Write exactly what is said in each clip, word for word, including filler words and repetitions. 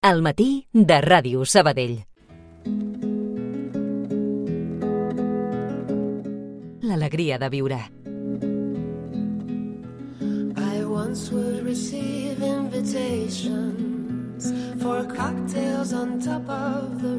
Al matí de Ràdio Sabadell. L'alegria de viure. I once would receive invitations for cocktails on top of the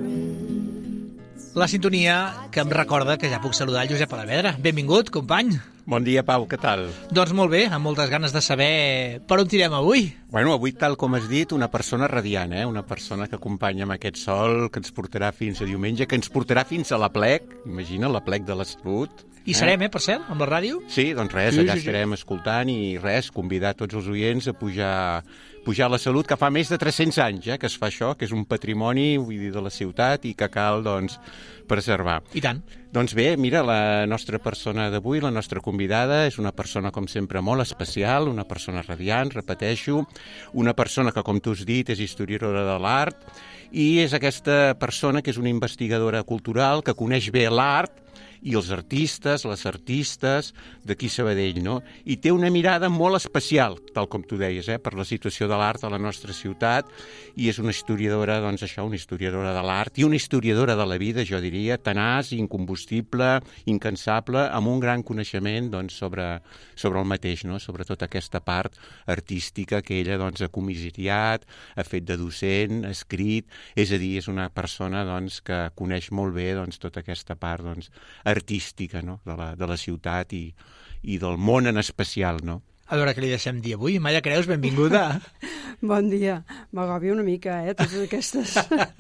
Ritz. La sintonia que em recorda que ja puc saludar el Josep Alavedra. Benvingut, company. Bon dia, Pau, què tal? Doncs molt bé, amb moltes ganes de saber per on tirem avui. Bueno, avui, tal com has dit, una persona radiant, eh? Una persona que acompanya amb aquest sol, que ens portarà fins a diumenge, que ens portarà fins a l'Aplec, imagina, l'Aplec de la Salut. I serem, eh, per cert, amb la ràdio? Sí, doncs res, Sí, allà sí, sí. estarem escoltant i res, convidar tots els oients a pujar, pujar a la Salut, que fa més de tres-cents anys eh, que es fa això, que és un patrimoni, vull dir, de la ciutat i que cal, doncs, preservar. I tant. Doncs bé, mira, la nostra persona d'avui, la nostra convidada, és una persona, com sempre, molt especial, una persona radiant, repeteixo, una persona que, com tu has dit, és historiadora de l'art, i és aquesta persona que és una investigadora cultural que coneix bé l'art i els artistes, les artistes d'aquí Sabadell, no? I té una mirada molt especial, tal com tu deies, eh, per la situació de l'art a la nostra ciutat, i és una historiadora, doncs això, una historiadora de l'art i una historiadora de la vida, jo diria, tenaç, incombustible, incansable, amb un gran coneixement, doncs, sobre, sobre el mateix, no? Sobre tota aquesta part artística que ella, doncs, ha comissariat, ha fet de docent, ha escrit, és a dir, és una persona, doncs, que coneix molt bé, doncs, tota aquesta part, doncs, artística, no? de, la, de la ciutat i, i del món en especial, no? A veure què li deixem dir avui. Maia Creus, benvinguda. Bon dia. M'agòbia una mica, eh, totes aquestes...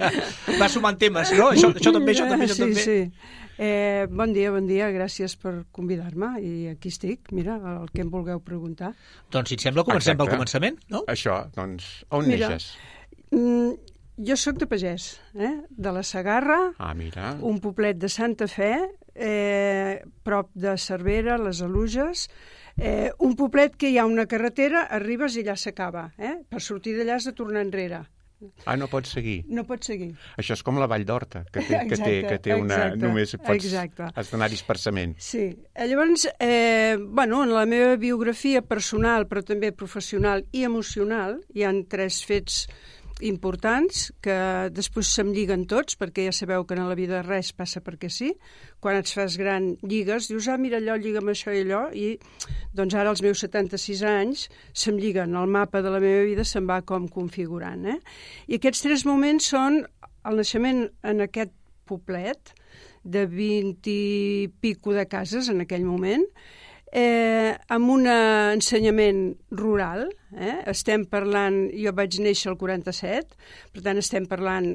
Va sumant temes, no? Això, això també, això també, això sí, també. Sí. Eh, bon dia, bon dia. Gràcies per convidar-me i aquí estic. Mira, el que em vulgueu preguntar. Doncs, si et sembla, comencem Exacte. pel començament, no? Això, doncs, on Mira, neixes? Mm, jo sóc de pagès, eh? De la Segarra, Ah, mira. un poblet de Santa Fe, eh, prop de Cervera, les Aluges, eh, un poblet que hi ha una carretera, arribes i allà s'acaba. Eh? Per sortir d'allà has de tornar enrere. Ah, no pots seguir. No pots seguir. Això és com la Vall d'Horta, que té, que té, Exacte, que té una... exacte, només pots... exacte. Has d'anar dispersament. Sí. Eh, Llavors, eh, bueno, en la meva biografia personal, però també professional i emocional, hi han tres fets importants que després se'm lliguen tots, perquè ja sabeu que en la vida res passa perquè sí. Quan et fas gran lligues, dius, ah, mira allò, lliga'm això i allò, i doncs ara als meus setanta-sis anys se'm lliguen, el mapa de la meva vida se'n va com configurant. Eh? I aquests tres moments són el naixement en aquest poblet de vint i pico de cases en aquell moment, Eh, amb un ensenyament rural, eh? Estem parlant, jo vaig néixer al quaranta-set, per tant estem parlant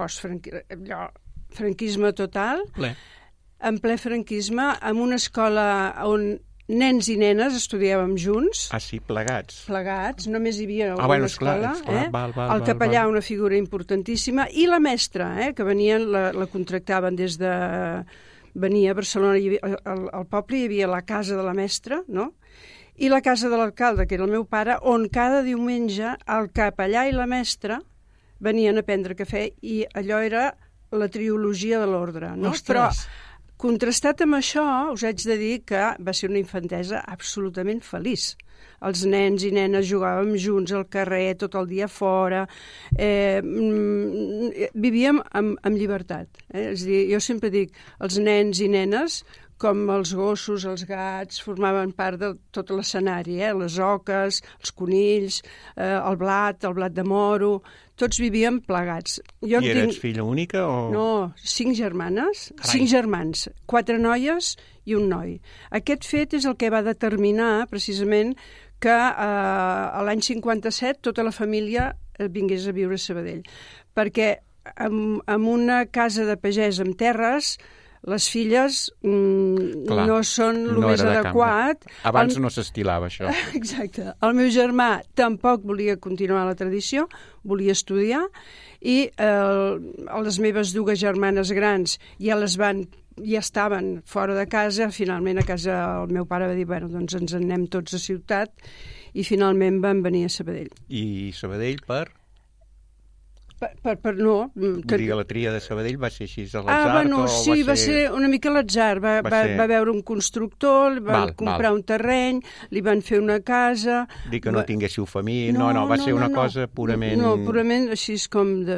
post-franquisme total, Ple. en ple franquisme, amb una escola on nens i nenes estudiàvem junts, Ah, sí, plegats. plegats, només hi havia Ah, una bueno, esclar, escola, esclar, eh? val, val, el val, capellà, val. una figura importantíssima, i la mestra, eh? Que venien, la, la contractaven des de... Venia a Barcelona, hi havia, al, al poble hi havia la casa de la mestra, no? I la casa de l'alcalde, que era el meu pare, on cada diumenge el capellà i la mestra venien a prendre cafè, i allò era la triologia de l'ordre, no? Ostres! Però contrastat amb això, us haig de dir que va ser una infantesa absolutament feliç. Els nens i nenes jugàvem junts al carrer, tot el dia fora, eh, mm, vivíem amb, amb llibertat. Eh? És a dir, jo sempre dic, els nens i nenes, com els gossos, els gats, formaven part de tot l'escenari, eh? Les oques, els conills, eh, el blat, el blat de moro, tots vivíem plegats. Jo I en eres tinc... filla única o...? No, cinc germanes, Carai. cinc germans, quatre noies i un noi. Aquest fet és el que va determinar, precisament, que eh, l'any cinquanta-set tota la família vingués a viure a Sabadell. Perquè amb, amb una casa de pagès amb terres, les filles mm, Clar, no són el no més era de adequat. cambra. Abans El- no s'estilava això. Exacte. El meu germà tampoc volia continuar la tradició, volia estudiar, i eh, les meves dues germanes grans ja les van ja estaven fora de casa. Finalment a casa el meu pare va dir, bueno, doncs ens en anem tots a ciutat, i finalment van venir a Sabadell. I Sabadell per? Per, per, per no... Vull dir, la tria de Sabadell va ser així a l'atzar? Ah, bueno, o sí, va ser... va ser una mica a l'atzar. Va, Va va, ser- va veure un constructor, li van Val, comprar val. un terreny, li van fer una casa... Dir que no Va- tinguéssiu família... No, no, va ser una no. cosa purament... No, purament així és com de...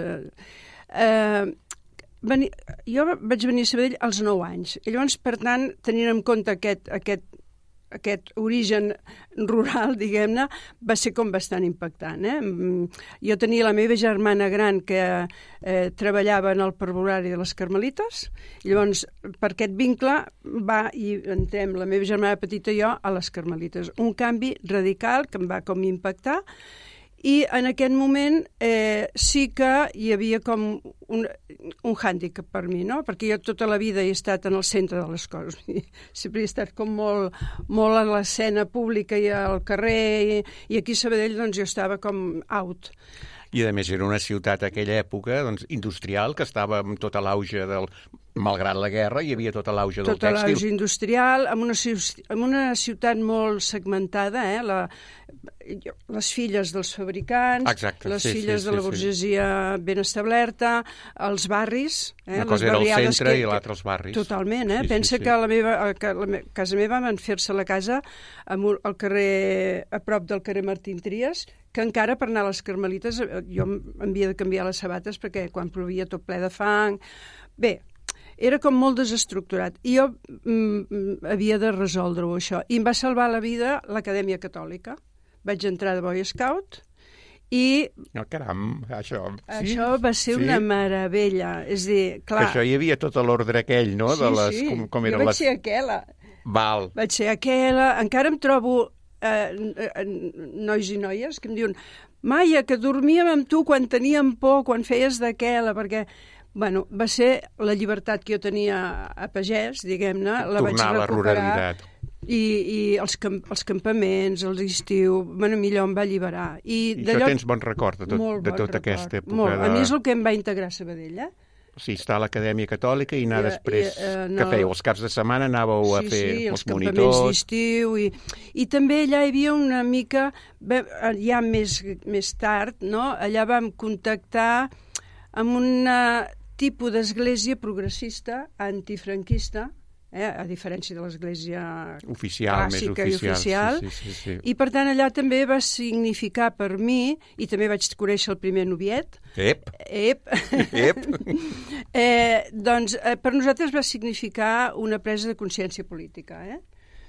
Eh, veni... Jo vaig venir a Sabadell als nou anys. I llavors, per tant, tenint en compte aquest, aquest, aquest origen rural, diguem-ne, va ser com bastant impactant. Eh? Mm, Jo tenia la meva germana gran que eh, treballava en el parvulari de les Carmelites, i llavors, per aquest vincle, va i entrem la meva germana petita i jo a les Carmelites. Un canvi radical que em va com impactar, i en aquest moment eh, sí que hi havia com un, un hàndicap per mi, no? Perquè jo tota la vida he estat en el centre de les coses. Sempre he estat com molt, molt a l'escena pública i al carrer, i, i aquí a Sabadell doncs, jo estava com out. I, a més, era una ciutat a aquella època doncs, industrial, que estava amb tota l'auge del... Malgrat la guerra, hi havia tota l'auge del Tota tèxtil. l'auge industrial, amb una, ciu- amb una ciutat molt segmentada, eh? La, les filles dels fabricants, Exacte, les sí, filles sí, de la sí, sí. burgesia ben establerta, els barris... Eh? Una les cosa era el barriades centre que- i l'altra els barris. Totalment, eh? Sí, sí, Pensa sí. que la meva, que la me, casa meva van fer-se la casa amb un, al carrer, a prop del carrer Martín Trias, que encara per anar a les Carmelites eh, jo em havia de canviar les sabates perquè quan plovia tot ple de fang... Bé, era com molt desestructurat i jo mm, havia de resoldre-ho això, i em va salvar la vida l'Acadèmia Catòlica. Vaig entrar de Boy Scout i Oh, caram, això... això va ser Sí. una meravella. És a dir, Que clar... això hi havia tot l'ordre aquell, no? Sí, de les, sí. com, com jo eren vaig les... ser aquella. Val. Vaig ser aquella. Encara em trobo eh, eh, nois i noies que em diuen Maia, que dormíem amb tu quan teníem por, quan feies d'aquella, perquè... Bueno, va ser la llibertat que jo tenia a pagès, diguem-ne, la vaig Tornar a la recuperar. ruralitat. I, i els, camp, els campaments, els estiu, bueno, millor em va alliberar. I, I d'allò- això tens bon record de, tot, Molt de bon tota record. aquesta època. Molt. De... A mi és el que em va integrar a Sabadell, eh? Sí, està a l'Acadèmia Catòlica i anar I, després... i, eh, Què no. fèieu? Els caps de setmana anàveu a Sí, fer sí, els els campaments monitors... d'estiu i, i també allà hi havia una mica, bé, ja més, més tard, no? Allà vam contactar amb un tipus d'església progressista, antifranquista, eh? A diferència de l'església Oficial, més clàssica oficial. i oficial, Sí, sí, sí, sí. i per tant allà també va significar per mi, i també vaig conèixer el primer noviet, Ep, ep, ep. eh, doncs eh, per nosaltres va significar una presa de consciència política, eh?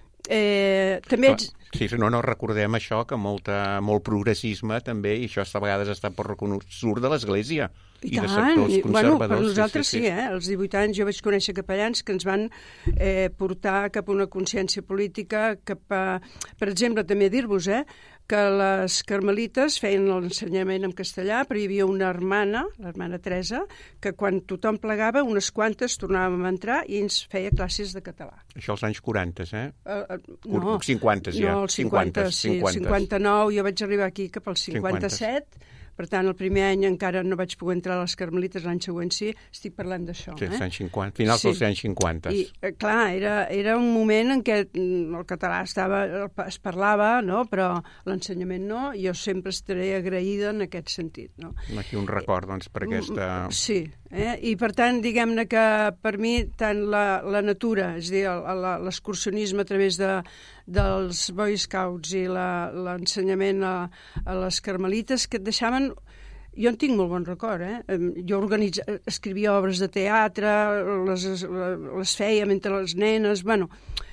Eh, també ets... Sí, no, no, recordem això, que molta, molt progressisme també, i això a vegades està per reconegut, surt de l'Església i, i de sectors i, bueno, conservadors. per nosaltres sí, sí, sí, sí, eh? Als divuit anys jo vaig conèixer capellans que ens van eh, portar cap a una consciència política, cap a... Per exemple, també dir-vos, eh, que les carmelites feien l'ensenyament en castellà, però hi havia una hermana, l'hermana Teresa, que quan tothom plegava, unes quantes tornàvem a entrar i ens feia classes de català. Això als anys quaranta, eh? Uh, uh, Cur- no, cinquanta ja. No, el cinquanta, sí, cinquanta. cinquanta-nou, jo vaig arribar aquí cap al cinquanta-set, per tant, el primer any encara no vaig poder entrar a les Carmelites, l'any següent sí, estic parlant d'això. Sí, eh? els anys cinquanta, finals Sí. dels anys cinquanta. I, eh, clar, era, era un moment en què mm, el català estava, es parlava, no? Però l'ensenyament no, i jo sempre estaré agraïda en aquest sentit. No? Aquí un record, doncs, per aquesta... Sí, eh? I per tant, diguem-ne que per mi tant la, la natura, és a dir, el- el- l'excursionisme a través de, dels Boy Scouts i la- l'ensenyament a, a les Carmelites, que et deixaven... Jo en tinc molt bon record, eh? Em, Jo organitza, escrivia obres de teatre, les, les feia mentre les nenes... Bueno,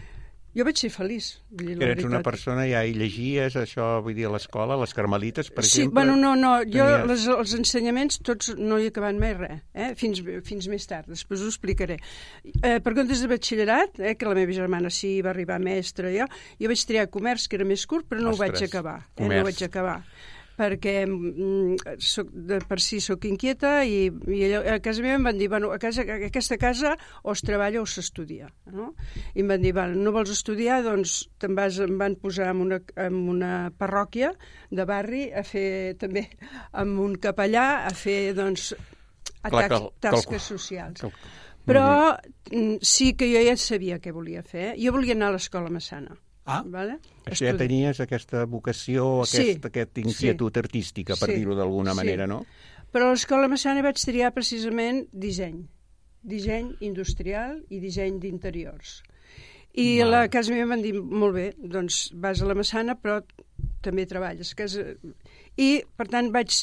jo vaig ser feliç. Vull dir, la Eres una veritat. persona, ja hi llegies això, vull dir, a l'escola, les carmelites, per Sí, exemple? bueno, no, no, jo tenies- les, els ensenyaments tots no hi he acabat mai res, eh? fins, fins més tard, després ho explicaré. Eh, per comptes de batxillerat, eh, que la meva germana sí va arribar mestra, jo, jo vaig triar comerç, que era més curt, però no Ostres, ho vaig acabar. Eh, no comerç. ho vaig acabar perquè mm, soc, de per si sóc inquieta i, i allò, a casa meva em van dir, bueno, a, casa, a aquesta casa o es treballa o s'estudia, no? I em van dir, bueno, no vols estudiar, doncs te'n vas, em van posar en una, en una parròquia de barri a fer també amb un capellà a fer, doncs, a Clar, tax, cal- tasques cal- socials. cal- Però mm, sí que jo ja sabia què volia fer. Jo volia anar a l'escola Massana. Ah. Vale? Això ja Estudi- tenies aquesta vocació, Sí, aquest, aquest inquietud sí. artística, per Sí, dir-ho d'alguna sí. manera, no? Però a l'Escola Massana vaig triar precisament disseny. Disseny industrial i disseny d'interiors. I a la casa meva m'han dit, molt bé, doncs vas a la Massana, però també treballes. Casa... I, per tant, vaig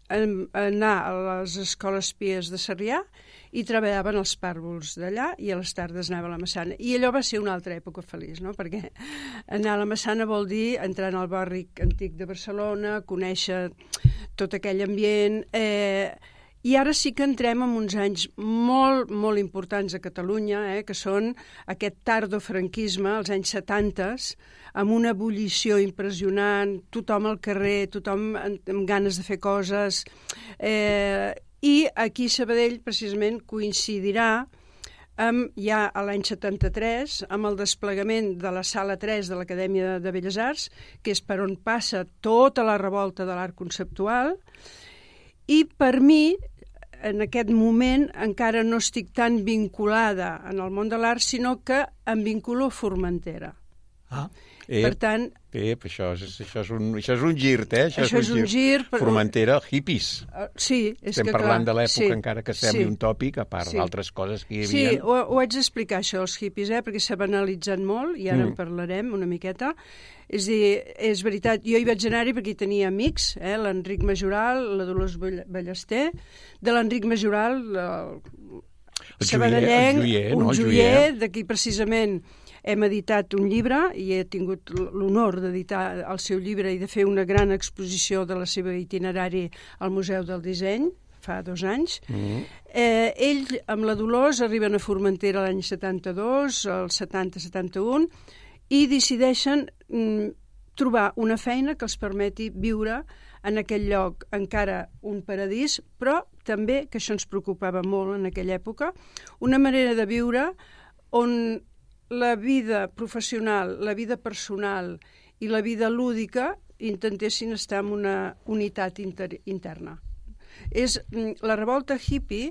anar a les escoles pies de Sarrià i treballava en els pàrvuls d'allà i a les tardes anava a la Massana. I allò va ser una altra època feliç, no? Perquè anar a la Massana vol dir entrar en el barri antic de Barcelona, conèixer tot aquell ambient... Eh, I ara sí que entrem en uns anys molt, molt importants a Catalunya, eh, que són aquest tardofranquisme, els anys setanta, amb una ebullició impressionant, tothom al carrer, tothom amb, amb ganes de fer coses. Eh, I aquí Sabadell, precisament, coincidirà amb, ja a l'any setanta-tres, amb el desplegament de la Sala tres de l'Acadèmia de Belles Arts, que és per on passa tota la revolta de l'art conceptual, i per mi, en aquest moment, encara no estic tan vinculada en el món de l'art, sinó que em vinculo a Formentera. Ah. Ep, per tant... Ep, això és, això és, un, això és un gir, eh? Això, això és un gir. gir. Formentera, hippies. Uh, sí, és Estem que parlant clar, de l'època, sí, encara que sembli sí, un tòpic, a part sí. d'altres coses que hi Sí, havia. ho, ho haig d'explicar, això, els hippies, eh? Perquè s'ha banalitzat molt, i ara Mm. en parlarem una miqueta. És dir, és veritat, jo hi vaig anar-hi perquè hi tenia amics, eh? L'Enric Majoral, la Dolors Ballester, de l'Enric Majoral, el, El sabadellenc, joier, un no? El joier, joier. d'aquí precisament hem editat un llibre i he tingut l'honor d'editar el seu llibre i de fer una gran exposició de la seva itinerari al Museu del Disseny, fa dos anys. Mm. Eh, ell, amb la Dolors, arriben a Formentera l'any setanta-dos, el setanta setanta-un, i decideixen mm, trobar una feina que els permeti viure en aquell lloc, encara un paradís, però també, que això ens preocupava molt en aquella època, una manera de viure on la vida professional, la vida personal i la vida lúdica intentessin estar en una unitat inter interna. És, la revolta hippie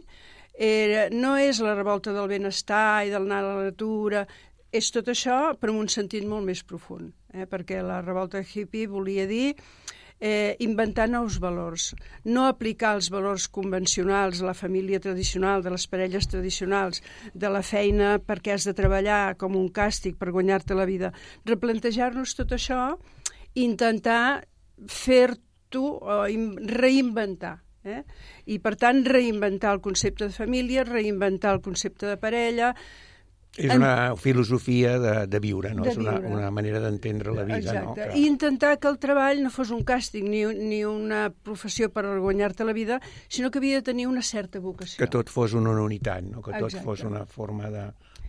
eh, no és la revolta del benestar i d'anar a la natura, és tot això però en un sentit molt més profund, eh? Perquè la revolta hippie volia dir eh, inventar nous valors, no aplicar els valors convencionals de la família tradicional, de les parelles tradicionals, de la feina perquè has de treballar com un càstig per guanyar-te la vida. Replantejar-nos tot això i intentar fer-t'ho, reinventar. Eh? I, per tant, reinventar el concepte de família, reinventar el concepte de parella. És una filosofia de, de viure, no? De És una, viure. una manera d'entendre la vida, Exacte. no? Que... I intentar que el treball no fos un càstig ni, ni una professió per guanyar-te la vida, sinó que havia de tenir una certa vocació. Que tot fos una unitat, no? Que tot Exacte. Fos una forma de...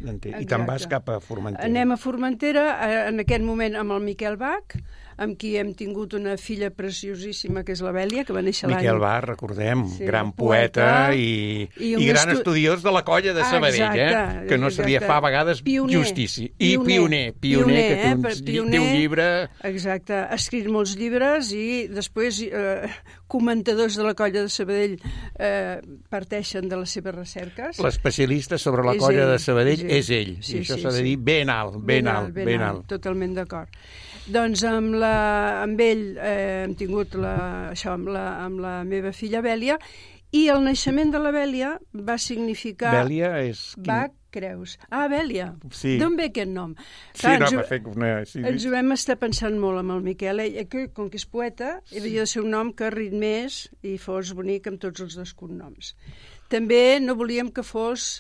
I te'n vas cap a Formentera. Anem a Formentera, en aquest moment amb el Miquel Bach, amb qui hem tingut una filla preciosíssima, que és la Bèlia, que va néixer l'any... Miquel Bach, recordem, Sí, gran poeta, poeta i, i i, un gran estu... estudiós de la colla de Sabadell, exacte, eh? Que no se li exacte. fa a vegades Pioner, justícia. I pioner, pioner, pioner, pioner que té, eh? un, Per pioner, té un llibre... Exacte, ha escrit molts llibres i després eh, comentadors de la colla de Sabadell eh, parteixen de les seves recerques. L'especialista sobre la És colla ell, de Sabadell és és ell. ell. Sí, I això sí, s'ha de sí. dir ben alt, ben, alt, ben, ben alt. Totalment d'acord. Doncs amb, la, amb ell eh, hem tingut la, això amb la, amb la meva filla Bèlia, i el naixement de la Bèlia va significar... Bèlia és... Quin... Bach, creus. Ah, Bèlia. Sí. D'on ve aquest nom? Sí, Clar, no, ens, va fer una... Sí, ens ho vam estar pensant molt amb el Miquel. Ell, que, com que és poeta, sí. Havia de ser un nom que ritmés i fos bonic amb tots els dos cognoms. També no volíem que fos...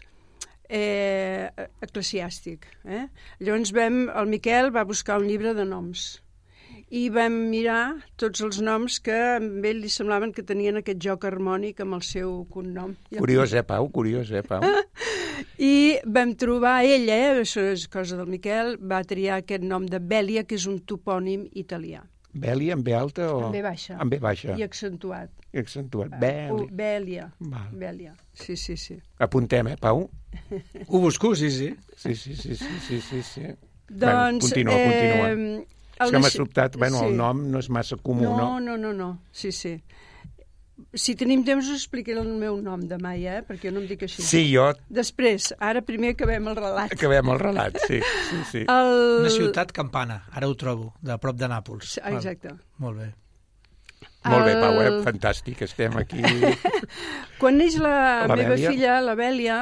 Eh, eclesiàstic. Eh? Llavors vam, el Miquel va buscar un llibre de noms i vam mirar tots els noms que a ell li semblaven que tenien aquest joc harmònic amb el seu cognom. Curiós, eh, Pau? Curiós, eh, Pau? I vam trobar ell, eh, això és cosa del Miquel, va triar aquest nom de Bèlia, que és un topònim italià. Bèlia, amb B alta o...? Amb B baixa. Amb B baixa. I accentuat. I accentuat. Bèlia. Bèlia. Val. Bèlia. Sí, sí, sí. Apuntem, eh, Pau? Ho busco, sí, sí. Sí, sí, sí, sí, sí, sí, sí. Doncs... Bueno, continua, eh, continua. És que m'ha sobtat, bueno, sí. el nom no és massa comú, no? No, no, no, no. Sí, sí. Si tenim temps us explicaré el meu nom demà, ja, eh? Perquè jo no em dic així. Sí, jo... Després, ara primer acabem el relat. Acabem el relat, sí, sí, sí. El... Una ciutat campana, ara ho trobo, de prop de Nàpols. Exacte. Val. Molt bé. Molt bé, Pau, eh? El- Fantàstic, estem aquí. Quan neix la, La meva Bèlia. filla, la Bèlia,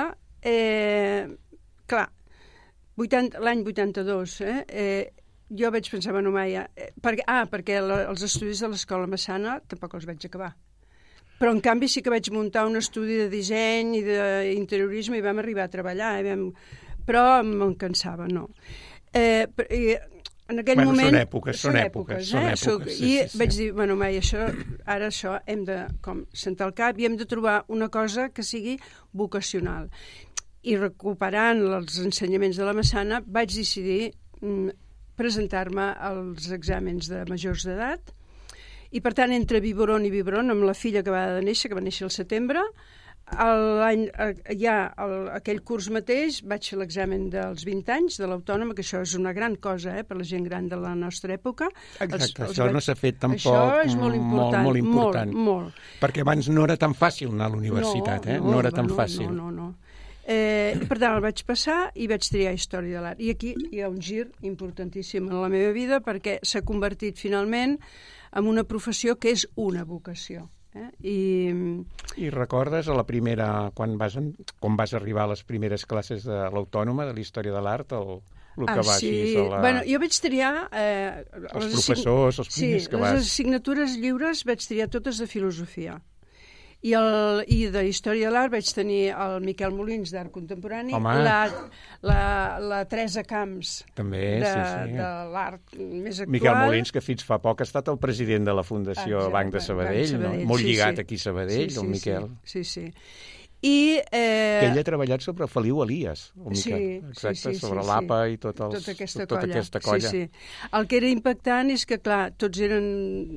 eh, clar, vuitanta l'any vuitanta-dos, eh, eh, jo vaig pensar, bueno, Maia, eh, perquè, ah, perquè la, els estudis de l'Escola Massana tampoc els vaig acabar. Però, en canvi, sí que vaig muntar un estudi de disseny i d'interiorisme i vam arribar a treballar, eh, vam... però em cansava, no. Eh, per- i, en aquell Bueno, moment... són èpoques, són èpoques, són eh? èpoques, Soc- sí, I sí, sí. vaig dir, bueno, Mai, això, ara això hem de com, sentar el cap i hem de trobar una cosa que sigui vocacional. I recuperant els ensenyaments de la Massana, vaig decidir mm, presentar-me als exàmens de majors d'edat. I, per tant, entre biberon i biberon, amb la filla que va de néixer, que va néixer al setembre, l'any, ja el, aquell curs mateix vaig fer l'examen dels vint anys de l'Autònoma, que això és una gran cosa eh, per la gent gran de la nostra època. Exacte, Els- els això vaig- no s'ha fet tampoc Això és molt important. molt, molt important. Molt, molt. Perquè abans no era tan fàcil anar a la universitat, eh? No era tan no, fàcil. No, no, no. Eh, per tant, el vaig passar i vaig triar Història de l'Art. I aquí hi ha un gir importantíssim en la meva vida perquè s'ha convertit finalment en una professió que és una vocació. Eh? I, I recordes a la primera, quan vas, en, quan vas arribar a les primeres classes de l'Autònoma, de la Història de l'Art, el, el que ah, va sí. així a la... Bueno, jo vaig triar... Eh, Els les professors, els primers sí, que les vas... assignatures lliures vaig triar totes de filosofia. I, el, i de Història de l'Art vaig tenir el Miquel Molins d'Art Contemporani, Home. la, la, la Teresa Camps També, de, sí, sí. de l'art més actual. Miquel Molins, que fins fa poc ha estat el president de la Fundació Exacte, Banc de Sabadell, Banc no? Sabadell, Molt sí, lligat sí. aquí a Sabadell, sí, sí, el Miquel. Sí, sí. sí. I, eh, Que ell ha treballat sobre Feliu Elias, el Sí, Miquel. Exacte, sí, sí, sobre sí, l'A P A sí. i tot els, tota aquesta tota colla. aquesta colla. Sí, sí. El que era impactant és que, clar, tots eren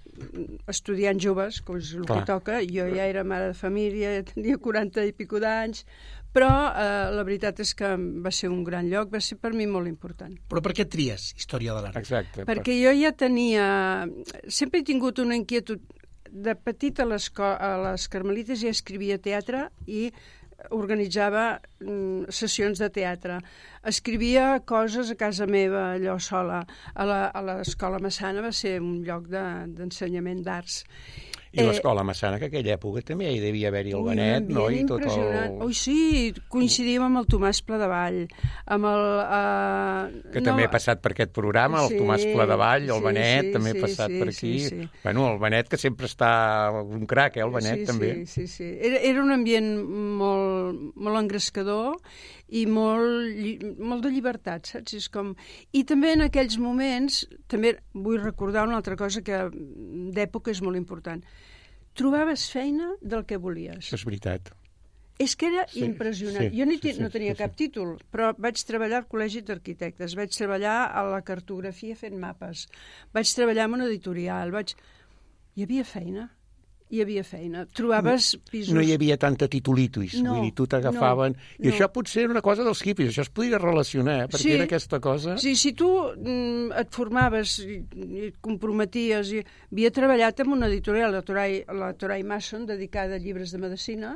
estudiants joves, com és el Clar. que toca. Jo ja era mare de família, ja tenia quaranta i pico d'anys, però eh, la veritat és que va ser un gran lloc, va ser per mi molt important. Però per què tries Història de l'Art? Exacte. Perquè jo ja tenia... Sempre he tingut una inquietud. De petita a les, a les Carmelites ja escrivia teatre i organitzava mm, sessions de teatre. Escrivia coses a casa meva, allò sola. A la- a l'Escola Massana va ser un lloc de- d'ensenyament d'arts. I l'Escola Massana, que aquella època també hi devia haver-hi el Ui, Benet, un no? I ambient tot impressionant. el... Ui, sí, coincidíem amb el Tomàs Pladevall, amb el... Uh, Que també ha passat per aquest programa, el Sí, Tomàs Pladevall, el sí, Benet, sí, també ha sí, passat sí, per aquí. sí, sí. Bueno, el Benet, que sempre està un crac, eh, el Benet, sí, també. Sí, sí, sí. Era, era un ambient molt, molt engrescador i molt, lli- molt de llibertat, saps? És com... I també en aquells moments, també vull recordar una altra cosa que d'època és molt important. Trobaves feina del que volies. Això és veritat. És que era Sí, impressionant. sí, Jo ni sí, ti- sí, no tenia sí, sí. cap títol, però vaig treballar al Col·legi d'Arquitectes, vaig treballar a la cartografia fent mapes, vaig treballar en una editorial, vaig... Hi havia feina, hi havia feina. Trobaves pisos... No hi havia tanta titulitis, No, vull dir, tu t'agafaven... no, I no. això potser era una cosa dels hippies, això es podia relacionar, eh? perquè Sí. era aquesta cosa... Sí, si tu mm, et formaves i, i et comprometies... I... Havia treballat en una editorial, la Toray, la Toray Mason, dedicada a llibres de medicina,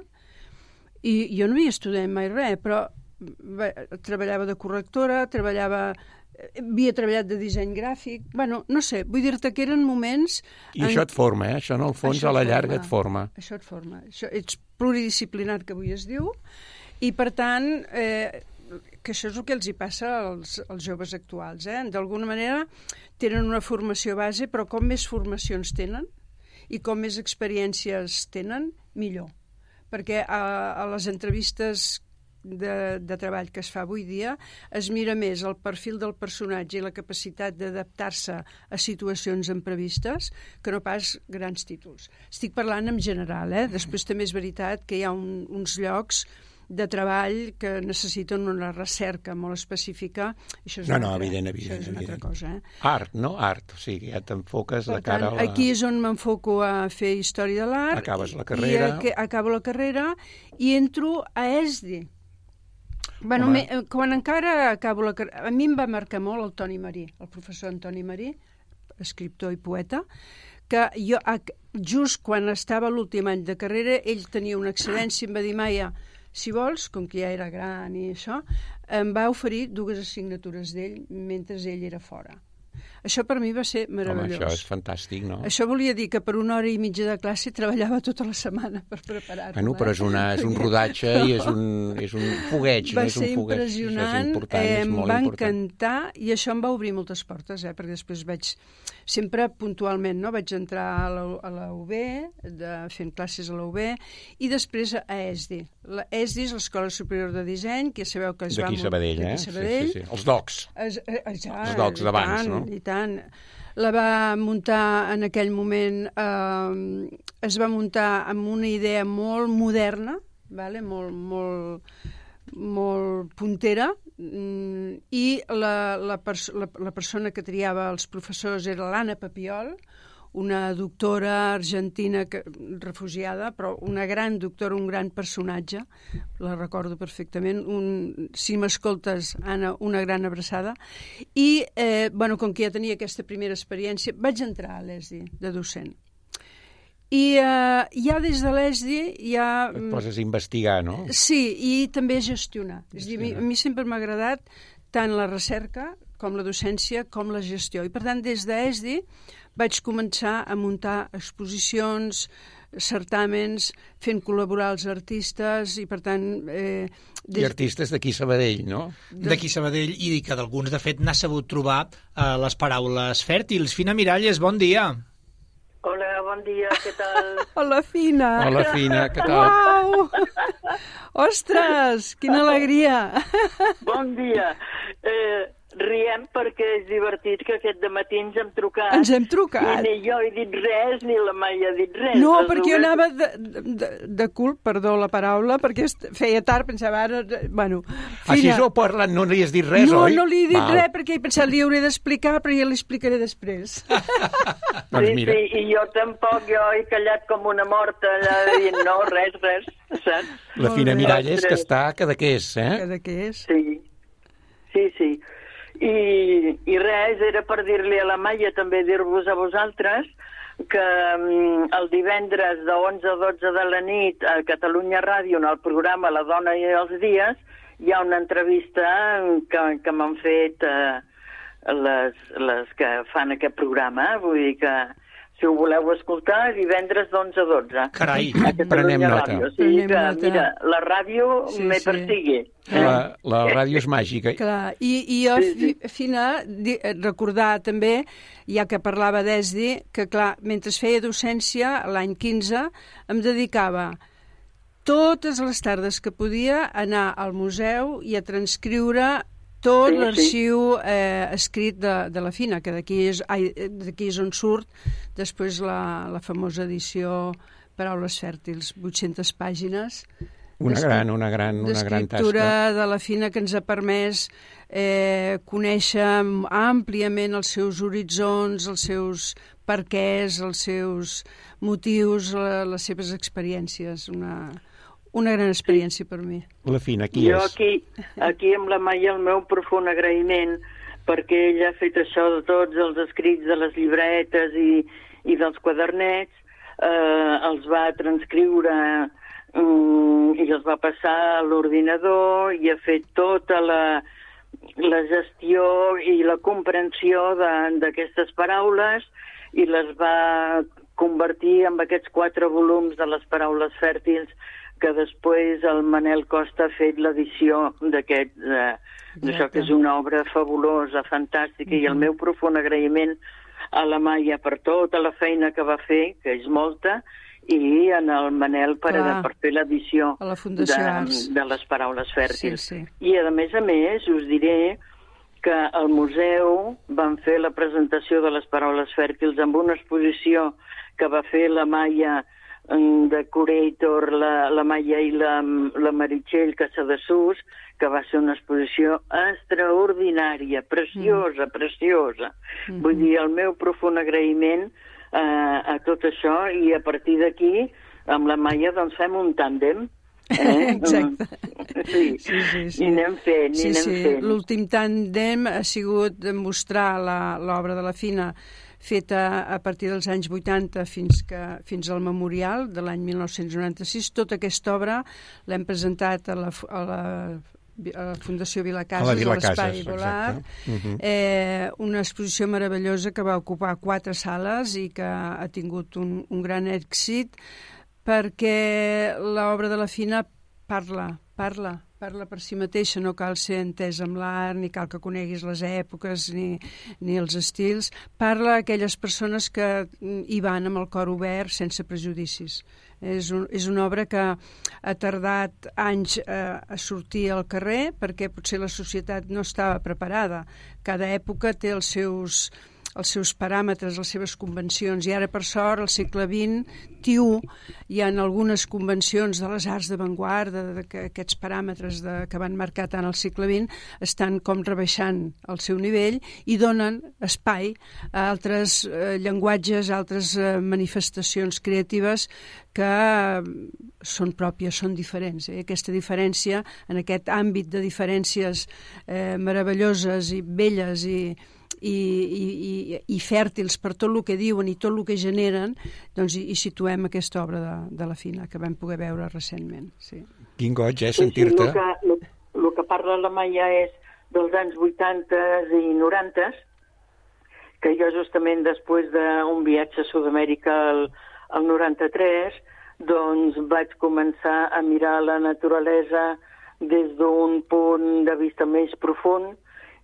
i jo no havia estudiat mai res, però va, treballava de correctora, treballava... havia treballat de disseny gràfic... Bueno, no sé, vull dir-te que eren moments... I això et forma, eh? Això en el fons Això a la et llarga forma. et forma. Això et forma. Això, ets pluridisciplinar, que avui es diu, i per tant, eh, que això és el que els hi passa als, als joves actuals. Eh? D'alguna manera tenen una formació base, però com més formacions tenen i com més experiències tenen, millor. Perquè a, a les entrevistes de, de treball que es fa avui dia es mira més el perfil del personatge i la capacitat d'adaptar-se a situacions imprevistes que no pas grans títols. Estic parlant en general, eh? Després també és veritat que hi ha un, uns llocs de treball que necessiten una recerca molt específica. Això és No, una no, altra, evident, això evident, és una altra evident. cosa, eh? Art, no? Art, o sigui, ja t'enfoques de Per cara tant, a la... aquí és on m'enfoco a fer història de l'art. Acabes la carrera. I a, acabo la carrera i entro a E S D I. Bueno, Home. me, quan encara acabo la carrera... A mi em va marcar molt el Toni Marí, el professor Antoni Marí, escriptor i poeta, que jo, just quan estava l'últim any de carrera, ell tenia una excel·lència, em va dir, Maia, si vols, com que ja era gran i això, em va oferir dues assignatures d'ell mentre ell era fora. Això per mi va ser meravellós. Home, això és fantàstic, no? Això volia dir que per una hora i mitja de classe treballava tota la setmana per preparar-la. Bueno, però és, una, és un rodatge i és un, és un fogueig, va no és un ser fogueig. impressionant, és important, eh, és em molt va important. encantar i això em va obrir moltes portes, eh, perquè després vaig, sempre puntualment, no? Vaig entrar a la, a la U B, de, fent classes a la U B, i després a E S D I. La E S D I és l'Escola Superior de Disseny, que ja sabeu que es va... D'aquí Sabadell, eh? Sabadell. Sí, sí, sí. Els docs. Es, eh, ja, Els docs d'abans, no? I tant. La va muntar en aquell moment, eh, es va muntar amb una idea molt moderna, vale? molt, molt, molt puntera, i la, la, pers la, la persona que triava els professors era l'Anna Papiol, una doctora argentina que, refugiada, però una gran doctora, un gran personatge, la recordo perfectament. Un, si m'escoltes, Anna, una gran abraçada. I, eh, bueno, com que ja tenia aquesta primera experiència, vaig entrar a l'E S D I de docent. I eh, ja des de l'E S D I ja... Et poses a investigar, no? Sí, i també a gestionar. És a dir, a mi sempre m'ha agradat tant la recerca com la docència com la gestió. I, per tant, des de E S D I vaig començar a muntar exposicions, certàmens, fent col·laborar els artistes i, per tant... Eh, des... I artistes d'aquí Sabadell, no? D'aquí Sabadell, i que d'alguns, de fet, n'ha sabut trobar eh, les paraules fèrtils. Fina Miralles, bon dia. Hola, bon dia, què tal? Hola, Fina. Hola, Fina, què tal? Uau! Ostres, quina alegria. Bon dia. Eh, riem perquè és divertit que aquest dematí ens hem trucat. Ens hem trucat. I ni jo he dit res, ni la Mai ha dit res. No, Les perquè jo dues... anava de, de, de cul, perdó la paraula, perquè feia tard, pensava ara... Bueno, Així ho parlant, no li has dit res, no, oi? No, no li he dit Val. res, perquè he pensat, li hauré d'explicar, però ja l'explicaré després. Doncs Sí, mira. sí, i jo tampoc, jo he callat com una morta, allà dient no, res, res, saps? La Fina Molt bé. Miralles, que està a Cadaqués, eh? Que de què és? Sí, sí, sí. I, i res, era per dir-li a la Maia, també dir-vos a vosaltres, que um, el divendres de onze a dotze de la nit a Catalunya Ràdio, en el programa La dona i els dies, hi ha una entrevista que, que m'han fet eh, les, les que fan aquest programa, vull dir que si ho voleu escoltar, divendres d'onze a dotze. Carai, a Catalunya prenem nota. Ràdio. O sigui Prenem que, nota. mira, la ràdio Sí, me sí. persigui. La, la ràdio és màgica. Clar, i, i jo, Sí, sí. fi- Fina, di, recordar també, ja que parlava d'E S D I, que clar, mentre feia docència, l'any quinze, em dedicava totes les tardes que podia a anar al museu i a transcriure tot Sí, sí. l'arxiu eh, escrit de, de la Fina, que d'aquí és, ai, d'aquí és on surt després la, la famosa edició Paraules fèrtils, vuit-centes pàgines. Una gran, una gran, una gran D'escriptura tasca. de la Fina que ens ha permès eh, conèixer àmpliament els seus horitzons, els seus perquès, els seus motius, la, les seves experiències. Una, una gran experiència per mi. La Fina, qui Jo és? aquí, aquí amb la Maia el meu profund agraïment perquè ella ha fet això de tots els escrits de les llibretes i, i dels quadernets, eh, els va transcriure um, i els va passar a l'ordinador i ha fet tota la, la gestió i la comprensió d'aquestes paraules i les va convertir en aquests quatre volums de les paraules fèrtils que després el Manel Costa ha fet l'edició d'aquest, eh, d'això que és una obra fabulosa, fantàstica, i el meu profund agraïment a la Maia per tota la feina que va fer, que és molta, i en el Manel per, Clar. per fer l'edició A la Fundació de, Arts. de les paraules fèrtils. Sí, sí. I a més a més us diré que al museu van fer la presentació de les paraules fèrtils amb una exposició que va fer la Maia de Curator, la, la Maia i la, la Meritxell Casadesús, que va ser una exposició extraordinària, preciosa, mm. preciosa. Mm-hmm. Vull dir, el meu profund agraïment eh, a tot això, i a partir d'aquí, amb la Maia, doncs fem un tàndem. Eh? Exacte. Sí. Sí, sí, sí. I anem fent, sí, i anem sí. fent. L'últim tàndem ha sigut mostrar l'obra de la Fina feta a partir dels anys vuitanta fins, que, fins al memorial de l'any mil nou-cents noranta-sis. Tota aquesta obra l'hem presentat a la, a la a la Fundació Vila A la Casas, Vila a l'Espai Casas, Volar, exacte. Uh-huh. eh, una exposició meravellosa que va ocupar quatre sales i que ha tingut un, un gran èxit perquè l'obra de la Fina parla, parla, parla per si mateixa, no cal ser entès amb l'art, ni cal que coneguis les èpoques ni, ni els estils. Parla a aquelles persones que hi van amb el cor obert, sense prejudicis. És, un, és una obra que ha tardat anys eh, a sortir al carrer perquè potser la societat no estava preparada. Cada època té els seus els seus paràmetres, les seves convencions, i ara, per sort, al segle vint, hi ha algunes convencions de les arts d'avantguarda, de, de, que aquests paràmetres de, que van marcar tant al segle vint estan com rebaixant el seu nivell i donen espai a altres eh, llenguatges, a altres eh, manifestacions creatives que són pròpies, són diferents. Eh? Aquesta diferència, en aquest àmbit de diferències eh, meravelloses i belles i I, i, i fèrtils per tot el que diuen i tot el que generen, doncs hi, hi situem aquesta obra de, de la Fina, que vam poder veure recentment. Sí. Quin goig, eh, sentir-te. Sí, sí, el, que, el, el que parla la Maia és dels anys vuitanta i noranta, que jo justament després d'un viatge a Sud-amèrica al, al noranta-tres, doncs vaig començar a mirar la naturalesa des d'un punt de vista més profund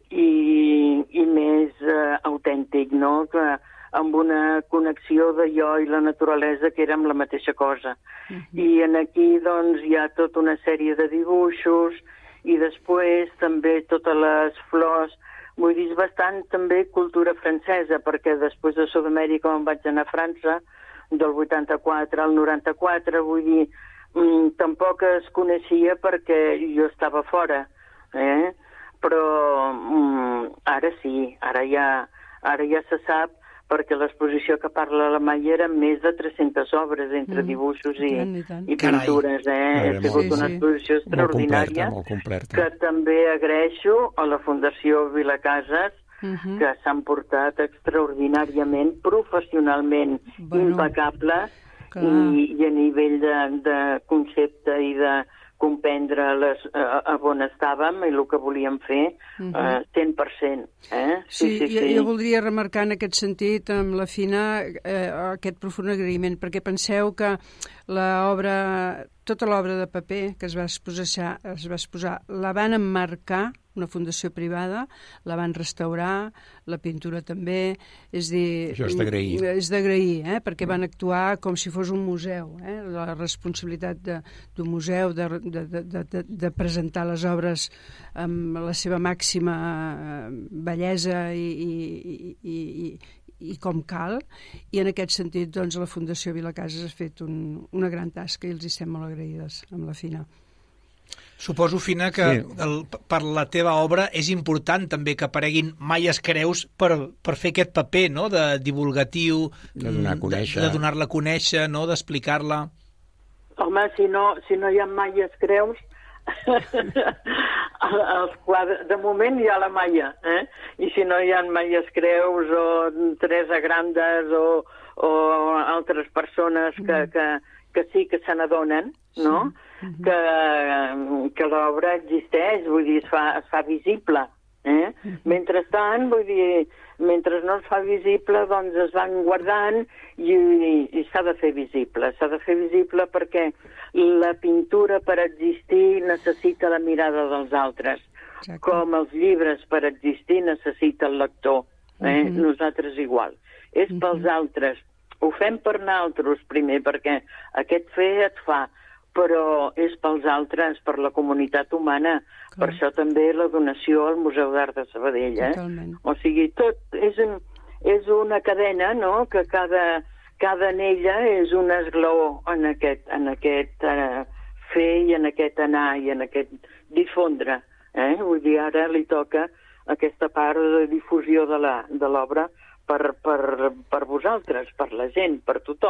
i, i més eh, autèntic, no? Que, amb una connexió de jo i la naturalesa que érem la mateixa cosa. Uh-huh. I en aquí doncs hi ha tota una sèrie de dibuixos i després també totes les flors. Vull dir, és bastant també cultura francesa, perquè després de Sud-amèrica on vaig anar a França, del vuitanta-quatre al noranta-quatre, vull dir, mmm, tampoc es coneixia perquè jo estava fora, eh? Però mm, ara sí, ara ja, ara ja se sap, perquè l'exposició que parla la Maia era més de tres-centes obres entre mm, dibuixos i, i, i pintures. Eh? Ha sigut sí, una exposició sí. extraordinària molt completa, molt completa. Que també agraeixo a la Fundació Vila Casas, uh-huh. que s'han portat extraordinàriament, professionalment bueno, impecable i, i a nivell de, de concepte i de comprendre les, a, a on estàvem i el que volíem fer, uh-huh. uh, cent per cent. Eh? Sí, sí, sí, jo, sí. jo voldria remarcar en aquest sentit amb la Fina eh, aquest profund agraïment, perquè penseu que l'obra, tota l'obra de paper que es va exposar, es va exposar, la van emmarcar una fundació privada, la van restaurar, la pintura també, és dir... Això és d'agrair. És d'agrair, eh? Perquè van actuar com si fos un museu, eh? La responsabilitat d'un museu de, de, de, de, de presentar les obres amb la seva màxima bellesa i, i, i, i, i com cal, i en aquest sentit doncs, la Fundació Vila Casas ha fet un, una gran tasca i els estem molt agraïdes amb la Fina. Suposo, Fina, que sí. el, per la teva obra és important també que apareguin Maies Creus per, per fer aquest paper, no?, de divulgatiu, de donar a conèixer, de, de donar-la a conèixer, no?, d'explicar-la. Home, si no, si no hi ha Maies Creus, els quadres, de moment hi ha la Maia, eh? I si no hi ha Maies Creus o Teresa Grandes o, o altres persones que, que, que sí que se n'adonen, no?, sí. que, que l'obra existeix, vull dir, es fa, es fa visible. Eh? Mentrestant, vull dir, mentre no es fa visible, doncs es van guardant i, i, i s'ha de fer visible. S'ha de fer visible perquè la pintura per existir necessita la mirada dels altres. Exacte. Com els llibres per existir necessita el lector. Eh? Uh-huh. Nosaltres igual. És uh-huh. pels altres. Ho fem per nosaltres primer, perquè aquest fer et fa, però és pels altres, per la comunitat humana. Clar. Per això també la donació al Museu d'Art de Sabadell. Eh? Totalment. O sigui, tot és, un, és una cadena, no?, que cada, cada anella és un esglaó en aquest, en aquest uh, fer i en aquest anar i en aquest difondre. Eh? Vull dir, ara li toca aquesta part de difusió de l'obra per, per, per vosaltres, per la gent, per tothom.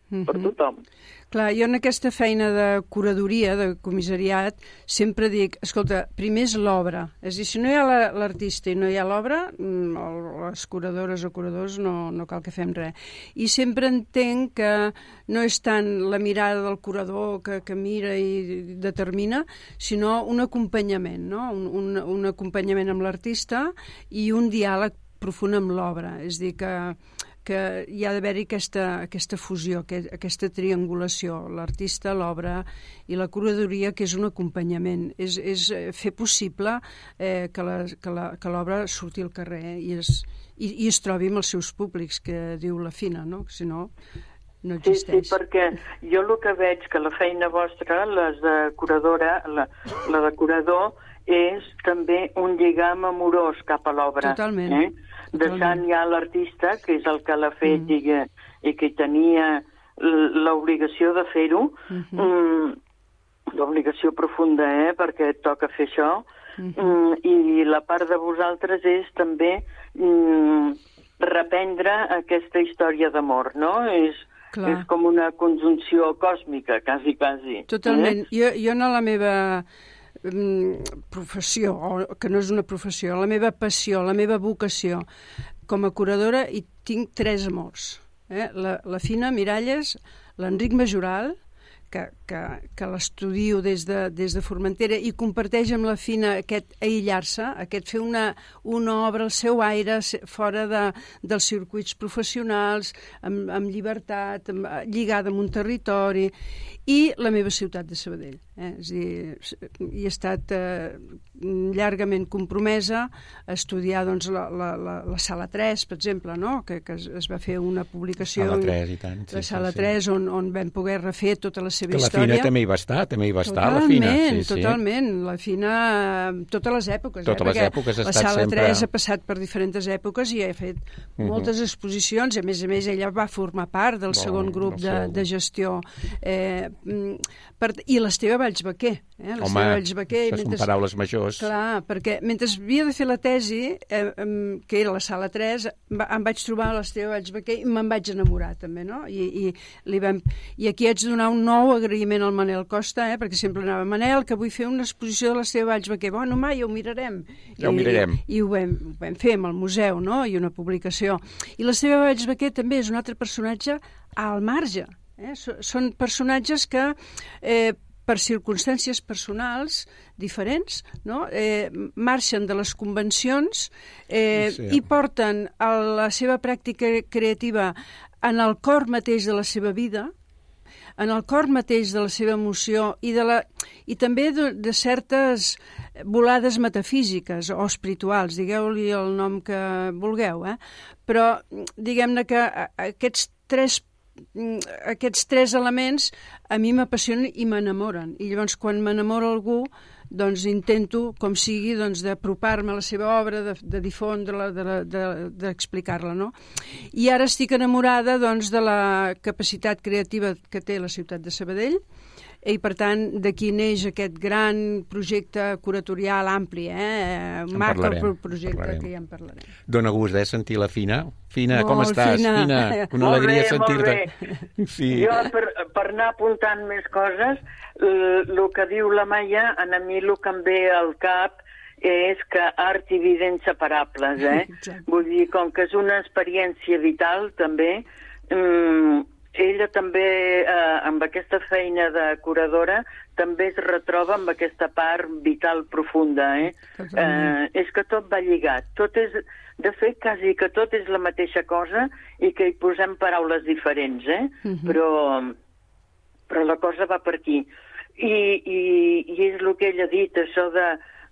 uh-huh. per tothom. Clar, jo en aquesta feina de curadoria, de comissariat, sempre dic, escolta, primer és l'obra. És a dir, si no hi ha l'artista i no hi ha l'obra, les curadores o curadors no, no cal que fem res. I sempre entenc que no és tant la mirada del curador que, que mira i determina, sinó un acompanyament, no? Un, un, un acompanyament amb l'artista i un diàleg profund amb l'obra. És a dir, que que hi ha d'haver-hi aquesta, aquesta fusió, aquesta triangulació, l'artista, l'obra i la curadoria, que és un acompanyament. És, és fer possible eh, que, la, que, la, que l'obra surti al carrer i es, i, i es trobi amb els seus públics, que diu la Fina, no? Si no, no existeix. Sí, sí, perquè jo el que veig que la feina vostra, les de curadora, la, la de curador, és també un lligam amorós cap a l'obra. Totalment. Eh? Deixant ja l'artista, que és el que l'ha fet mm. i, i que tenia l'obligació de fer-ho, mm-hmm. mm, l'obligació profunda, eh, perquè et toca fer això, mm-hmm. mm, i la part de vosaltres és també mm, reprendre aquesta història d'amor, no? És, és com una conjunció còsmica, quasi, quasi. Totalment. Eh? Jo, jo no la meva professió, o que no és una professió, la meva passió, la meva vocació com a curadora, hi tinc tres amors. Eh? La, la Fina Miralles, l'Enric Majoral, que, que, que l'estudio des de, des de Formentera i comparteix amb la Fina aquest aïllar-se, aquest fer una, una obra al seu aire, fora de, dels circuits professionals, amb, amb llibertat, amb, lligada amb un territori, i la meva ciutat de Sabadell. Eh? És a dir, hi he estat eh, llargament compromesa a estudiar doncs, la, la, la, la Sala tres, per exemple, no? que, que es, es va fer una publicació... Sala tres, i tant. La sí, Sala sí, tres, sí. on, on vam poder refer tota la seva que història. La Fina també hi va estar, també hi va estar, totalment, la Fina. Sí, sí. Totalment, la Fina, totes les èpoques. Totes eh? les èpoques ha la estat Sala sempre... tres ha passat per diferents èpoques i ha fet uh-huh. moltes exposicions, i a més a més ella va formar part del bon, segon grup de, seu... de gestió. Eh, per, I l'Esteve Valls-Baquer. Eh? Home, Baquer, això mentre... són paraules majors. Clar, perquè mentre havia de fer la tesi, eh, que era la Sala tres, em vaig trobar l'Esteve Valls-Baquer i me'n vaig enamorar també, no? I, i, li vam... I aquí haig de donar un nou agraïment al Manel Costa, eh? Perquè sempre anava, Manel, que vull fer una exposició de l'Esteve Valls-Baquer. Bueno, mai, ja ho mirarem. Ja ho mirarem. I, i ho, vam, ho vam fer amb el museu, no? I una publicació. I l'Esteve Valls-Baquer també és un altre personatge al marge. Eh? Són personatges que... Eh, per circumstàncies personals diferents, no? eh, marxen de les convencions eh, sí. i porten a la seva pràctica creativa en el cor mateix de la seva vida, en el cor mateix de la seva emoció i, de la, i també de, de certes volades metafísiques o espirituals, digueu-li el nom que vulgueu, eh? Però diguem-ne que aquests tres aquests tres elements a mi m'apassionen i m'enamoren. I llavors, quan m'enamora algú, doncs intento, com sigui, doncs, d'apropar-me a la seva obra, de, de difondre-la, d'explicar-la, no? I ara estic enamorada, doncs, de la capacitat creativa que té la ciutat de Sabadell, i per tant d'aquí neix aquest gran projecte curatorial ampli, eh? Marc el projecte que ja en parlarem. Dóna gust, eh, sentir la Fina. Fina, molt com estàs? Fina, Fina, una alegria sentir-te. Sí. Jo, per, per anar apuntant més coses, el que diu la Maia, a mi el que em ve al cap és que art i vida inseparables, eh? Exacte. Vull dir, com que és una experiència vital, també, mmm, ella també, eh, amb aquesta feina de curadora, també es retroba amb aquesta part vital profunda, eh? eh és que tot va lligat. Tot és, de fet, quasi que tot és la mateixa cosa i que hi posem paraules diferents, eh? Uh-huh. Però, però la cosa va per aquí. I, i, i és el que ella ha dit, això de,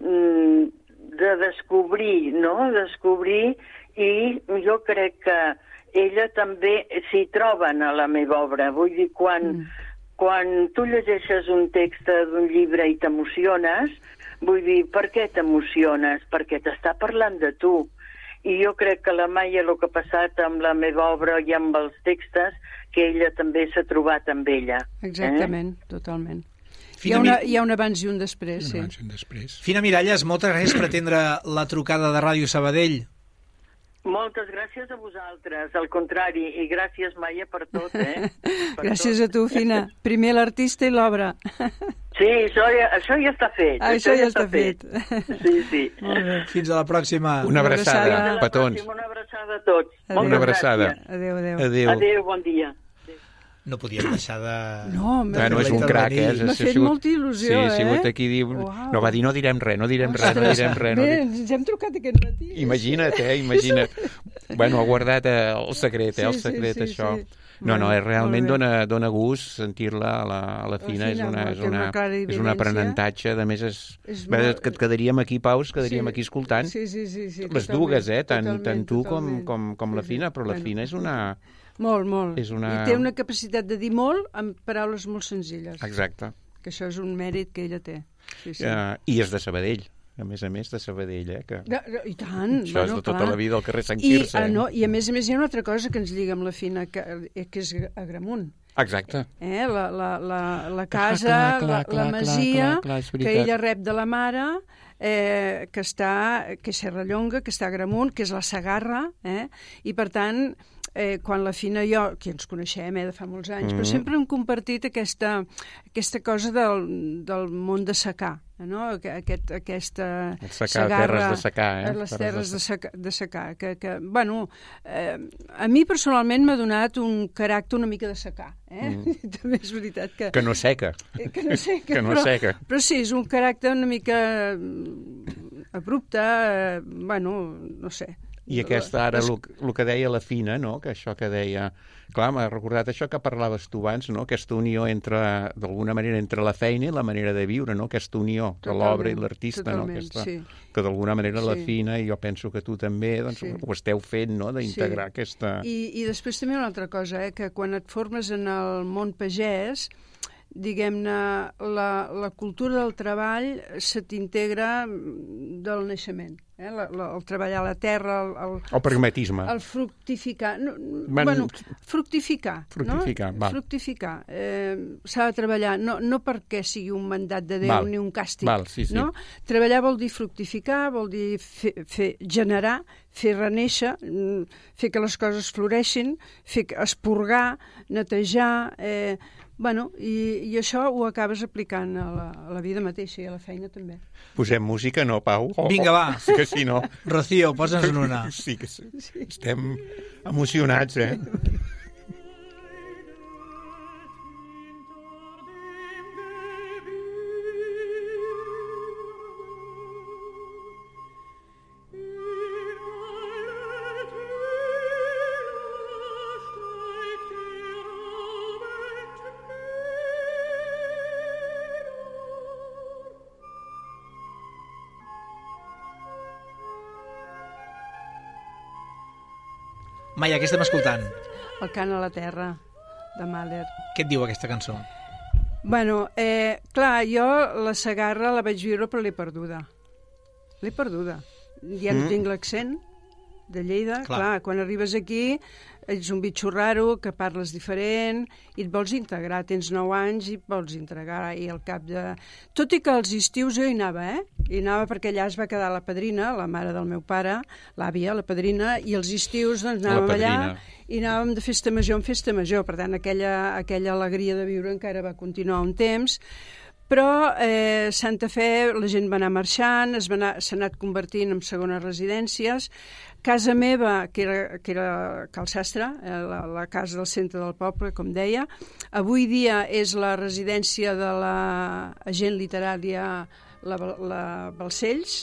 de descobrir, no? Descobrir, i jo crec que ella també s'hi troben a la meva obra. Vull dir, quan, mm. quan tu llegeixes un text d'un llibre i t'emociones, vull dir, per què t'emociones? Perquè t'està parlant de tu. I jo crec que la Maia, el que ha passat amb la meva obra i amb els textos, que ella també s'ha trobat amb ella. Exactament, eh? Totalment. Hi ha, una, hi ha un abans i un després, un sí. Abans i un després. Fina Miralles, moltes gràcies per atendre la trucada de Ràdio Sabadell. Moltes gràcies a vosaltres, al contrari, i gràcies, Maia, per tot, eh? Per gràcies tot. a tu, Fina. Primer l'artista i l'obra. Sí, això ja, això ja està fet. Ah, això, això ja està fet. fet. Sí, sí. Molt bé. Fins a la pròxima. Una abraçada, abraçada. petons. Una abraçada a tots. Adéu. Una abraçada. Adéu, adéu. Adéu. Adéu, bon dia. No podíem deixar de... No, m'ha Bueno, és un crac, eh? M'ha fet sigut... molta il·lusió, sí, eh? ha sigut aquí dir... Uau. No, va dir no direm res, no direm res, no Ostres, direm res. No bé, direm... ens hem trucat aquest matí. Imagina't, eh? Imagina't. Bueno, ha guardat eh, el secret, eh? El Sí, sí, secret, sí, això. sí. No, no, és, Molt realment bé. dona, dona gust sentir-la a la, a la Fina, és, Fina, una, que és, té una, una clara és un evidència. aprenentatge, a més és, És bé, molt- que et quedaríem aquí, Pau, es quedaríem Sí. aquí escoltant. Sí, sí, sí. sí Les totalment, dues, eh? Tant, totalment, tant tu com, totalment. com, com la Sí, sí. Fina, però la Bueno. Fina és una... Molt, molt. És una- I té una capacitat de dir molt amb paraules molt senzilles. Exacte. Que això és un mèrit que ella té. Sí, sí. Uh, I és de Sabadell, a més a més de Sabadell, eh? Que... No, no, I tant. Això és de tota clar. la vida al carrer Sant I, Quirze. ah, no, I a més a més hi ha una altra cosa que ens lliga amb la Fina, que, eh, que és Agramunt. Exacte. Eh? La, la, la, la casa, clar, clar, la, clar, la clar, masia, clar, clar, és que veritat. ella rep de la mare, eh, que està, que és Serrallonga, que està a Agramunt, que és la Segarra, eh? I per tant, eh, quan la Fina i jo, que ens coneixem eh, de fa molts anys, mm. però sempre hem compartit aquesta, aquesta cosa del, del món de secà, no? Aquest, aquesta El secà, segarra, terres de secà, eh? les terres de secà, de secà que, que, bueno, eh, a mi personalment m'ha donat un caràcter una mica de secà, eh? Mm. També és veritat que... Que no seca. Eh, que no seca, que no però, seca. però sí, és un caràcter una mica mm, abrupte, eh, bueno, no sé. I aquesta ara, el, el que deia la Fina, no? Que això que deia... Clar, m'ha recordat això que parlaves tu abans, no? Aquesta unió entre, d'alguna manera, entre la feina i la manera de viure, no? Aquesta unió de l'obra i l'artista, no? Aquesta, sí. Que d'alguna manera Sí. la Fina, i jo penso que tu també, doncs Sí. ho esteu fent, no? D'integrar Sí. aquesta... I, I després també una altra cosa, eh? Que quan et formes en el món pagès, diguem-ne, la, la cultura del treball se t'integra del naixement. Eh? La, la, el treballar la terra, el, el, El pragmatisme. el fructificar. No, Van- bueno, fructificar. Fructificar, no? val. Fructificar. Eh, S'ha de treballar, no, no perquè sigui un mandat de Déu Val. ni un càstig. Val, sí, sí. No? Treballar vol dir fructificar, vol dir fer, fer, generar, fer renéixer, mm, fer que les coses floreixin, fer que- esporgar, netejar... Eh, bueno, i, i això ho acabes aplicant a la, a la vida mateixa i a la feina també. Posem música, no, Pau? Oh, Vinga, va. Oh, que si no... Rocío, posa'ns una. Sí, que sí. Estem emocionats, eh? Maia, què estem escoltant? El cant a la terra, de Mahler. Què et diu aquesta cançó? Bueno, eh, clar, jo la Segarra la vaig viure però l'he perduda. L'he perduda. Ja no Mm. tinc l'accent de Lleida. Clar. Clar. Quan arribes aquí ets un bitxo raro, que parles diferent, i et vols integrar. Tens nou anys i et vols integrar. I al cap de... Tot i que als estius jo hi anava, eh? Hi anava perquè allà es va quedar la padrina, la mare del meu pare, l'àvia, la padrina, i els estius doncs, anàvem allà padrina. i anàvem de festa major en festa major. Per tant, aquella, aquella alegria de viure encara va continuar un temps. Però eh, Santa Fe, la gent va anar marxant, es va anar, s'ha anat convertint en segones residències. Casa meva, que era, que era Cal Sastre, eh, la, la casa del centre del poble, com deia, avui dia és la residència de l'agent literària la, la Balcells,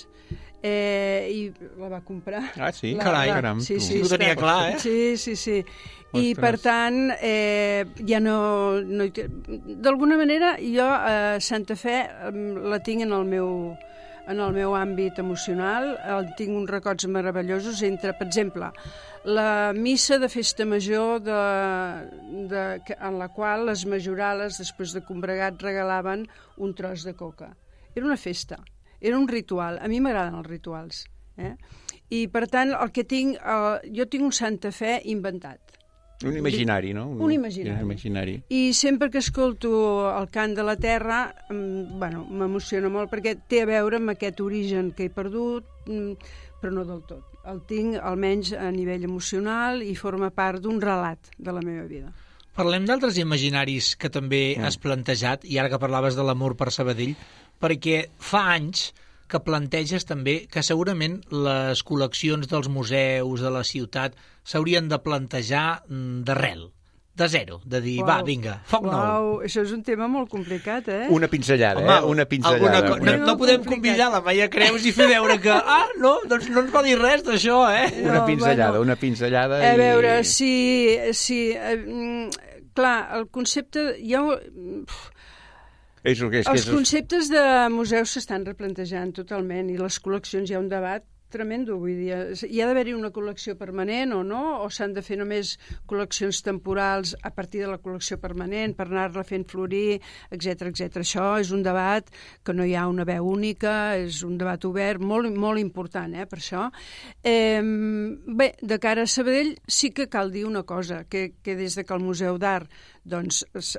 eh, i la va comprar. Ah, sí? La, Carai, la, caram, sí, tu. sí, Ho tenia espera. clar, eh? Sí, sí, sí. I Ostres. per tant, eh, ja no... no hi té- d'alguna manera, jo a Santa Fe em, la tinc en el meu en el meu àmbit emocional, el tinc uns records meravellosos entre, per exemple, la missa de festa major de, de, que- en la qual les majorales, després de combregat, regalaven un tros de coca. Era una festa, era un ritual. A mi m'agraden els rituals. Eh? I, per tant, el que tinc, eh, jo tinc un Santa Fe inventat. Un imaginari, no? Un imaginari. Un imaginari. I sempre que escolto el cant de la terra, mm, bueno, m'emociona molt perquè té a veure amb aquest origen que he perdut, mm, però no del tot. el tinc almenys a nivell emocional i forma part d'un relat de la meva vida. Parlem d'altres imaginaris que també mm. has plantejat, i ara que parlaves de l'amor per Sabadell, perquè fa anys que planteges també que segurament les col·leccions dels museus de la ciutat s'haurien de plantejar d'arrel, de zero, de dir, uau, va, vinga, foc nou. Uau, això és un tema molt complicat, eh? Una pinzellada, Home, eh? Una pinzellada. Alguna, no, no podem convidar la Maia Creus i fer veure que, ah, no, doncs no ens va dir res d'això, eh? Una no, pinzellada, bueno, una pinzellada. A i... veure, si... si eh, clar, el concepte... Ja, és, és, és, els conceptes de museus s'estan replantejant totalment i les col·leccions hi ha un debat tremendo, vull dir, hi ha d'haver-hi una col·lecció permanent o no, o s'han de fer només col·leccions temporals a partir de la col·lecció permanent per anar-la fent florir, etcètera, etcètera. Això és un debat que no hi ha una veu única, és un debat obert, molt, molt important, eh, per això. Eh, bé, de cara a Sabadell sí que cal dir una cosa, que, que des de que el Museu d'Art, doncs,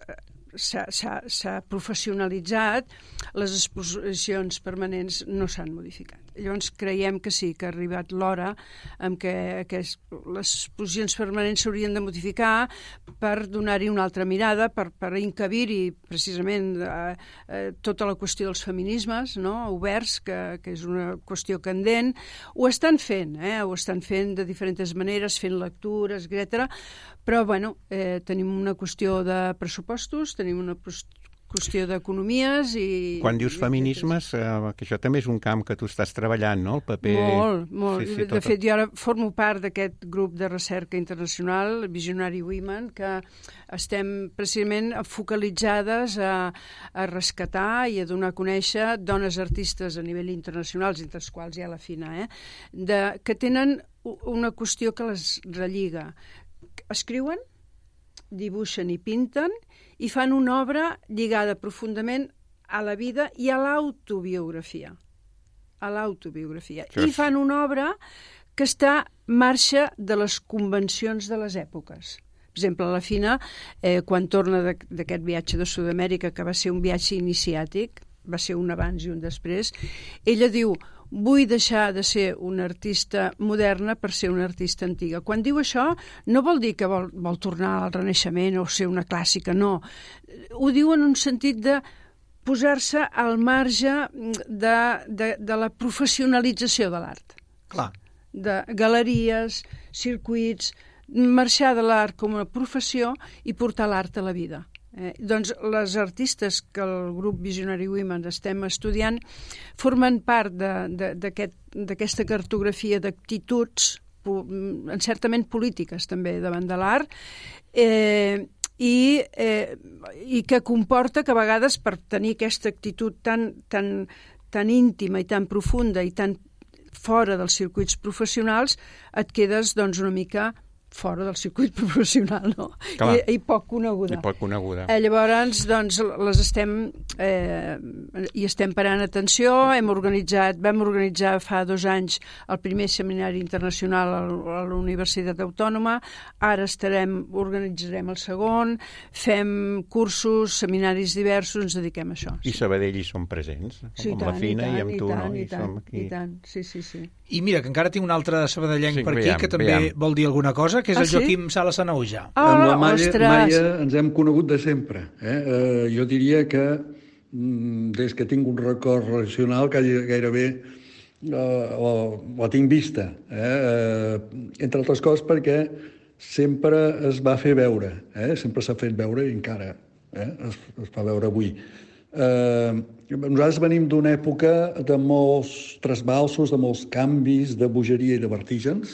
s'ha professionalitzat, les exposicions permanents no s'han modificat. Llavors creiem que sí, que ha arribat l'hora en què aquest, les exposicions permanents s'haurien de modificar per donar-hi una altra mirada, per, per encabir-hi precisament eh, eh, tota la qüestió dels feminismes, no?, oberts, que, que és una qüestió candent. Ho estan fent, eh? ho estan fent de diferents maneres, fent lectures, etcètera. Però, bueno, eh, tenim una qüestió de pressupostos, tenim una qüestió d'economies i... Quan dius feminismes, eh, que això també és un camp que tu estàs treballant, no?, el paper... Molt, molt. Sí, sí, de fet, jo ara formo part d'aquest grup de recerca internacional, Visionary Women, que estem precisament focalitzades a, a rescatar i a donar a conèixer dones artistes a nivell internacional, entre les quals hi ha la Fina, eh? de, que tenen una qüestió que les relliga. Escriuen, dibuixen i pinten i fan una obra lligada profundament a la vida i a l'autobiografia. A l'autobiografia. I fan una obra que està marxa de les convencions de les èpoques. Per exemple, la Fina, eh, quan torna d'aquest viatge de Sud-amèrica, que va ser un viatge iniciàtic, va ser un abans i un després, ella diu: vull deixar de ser una artista moderna per ser una artista antiga. Quan diu això, no vol dir que vol, vol tornar al Renaixement o ser una clàssica, no. Ho diu en un sentit de posar-se al marge de, de, de la professionalització de l'art. Clar. De galeries, circuits, marxar de l'art com una professió i portar l'art a la vida. Eh, doncs les artistes que el grup Visionary Women estem estudiant formen part d'aquesta aquest, cartografia d'actituds, certament polítiques també davant de l'art, eh, i, eh, i que comporta que a vegades per tenir aquesta actitud tan, tan, tan íntima i tan profunda i tan fora dels circuits professionals et quedes doncs, una mica fora del circuit professional, no? I, i poc coneguda. I poc coneguda. Eh, llavors, doncs, les estem eh, hi estem parant atenció, hem organitzat, vam organitzar fa dos anys el primer seminari internacional a la Universitat Autònoma, ara estarem, organitzarem el segon, fem cursos, seminaris diversos, ens dediquem a això. I sí. Sabadell hi som presents, sí, amb tant, la Fina i, tant, i amb tu, tant, no? I, I tant, som aquí. i tant, sí, sí, sí. I mira, que encara tinc un altre sabadellenc sí, per aquí, veiem, que també veiem. vol dir alguna cosa, que és ah, el Joaquim sí? Sala Sanaujà. Oh, amb la Maia, ostres! Maia ens hem conegut de sempre. Eh? Eh, jo diria que mm, des que tinc un record relacional que gairebé eh, la, la tinc vista. Eh? Eh, entre altres coses perquè sempre es va fer veure, eh? sempre s'ha fet veure i encara eh? es, es fa veure avui. Eh, nosaltres venim d'una època de molts trasbalsos, de molts canvis, de bogeria i de vertígens,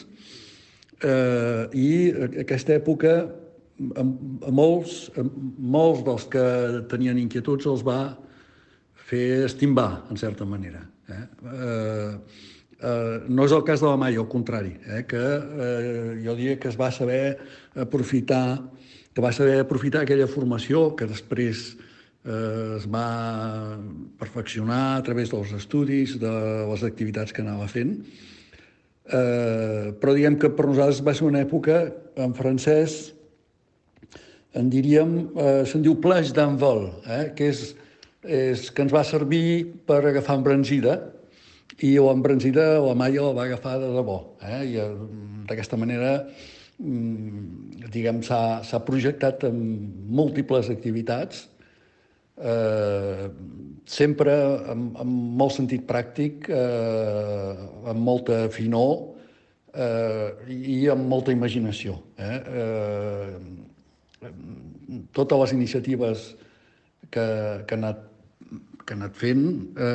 eh, i aquesta època a, a molts, a molts dels que tenien inquietuds els va fer estimbar, en certa manera. Eh? Eh, eh, no és el cas de la Maia, al contrari, eh? que eh, jo diria que es va saber aprofitar, que va saber aprofitar aquella formació que després eh, es va perfeccionar a través dels estudis, de les activitats que anava fent. Eh, però diguem que per nosaltres va ser una època, en francès, en diríem, eh, se'n diu plage d'envol, eh, que és, és que ens va servir per agafar embranzida i l'embranzida la Maia la va agafar de debò, eh? I eh, d'aquesta manera diguem, s'ha projectat en múltiples activitats, eh, sempre amb, amb molt sentit pràctic, eh, amb molta finor eh, i amb molta imaginació. Eh? Eh, totes les iniciatives que, que, ha, anat, que ha anat fent,